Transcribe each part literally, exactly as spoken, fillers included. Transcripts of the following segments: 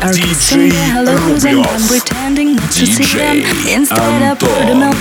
are kissing their hellos and I'm pretending not to see them. Instead I pour the milk.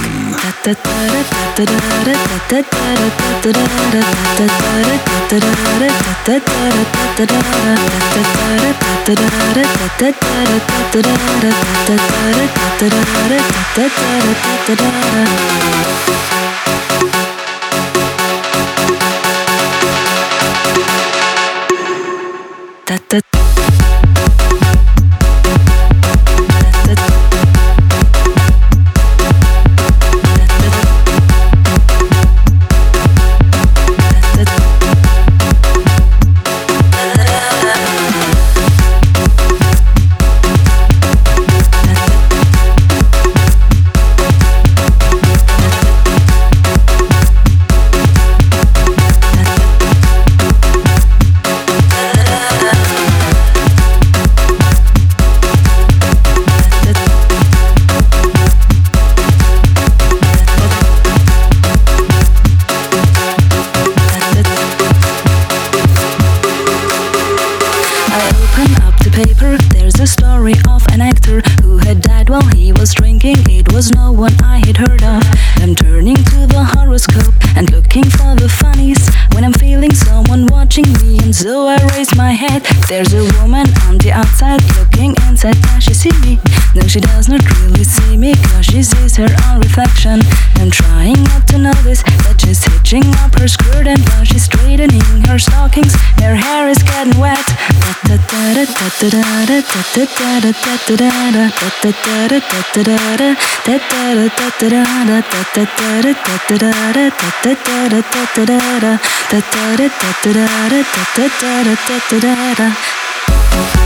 Paper, there's a story of an actor who had died while he was drinking. It was no one I had heard of. I'm turning to the horoscope and looking for the funnies when I'm feeling someone watching me, and so I raise my head. There's a woman on the outside looking inside. Does she see me? No, she does not really see me, cause she sees her own reflection. I'm trying not to notice that she's hitching up her skirt, and while she's straightening her stockings, her hair is getting wet. Da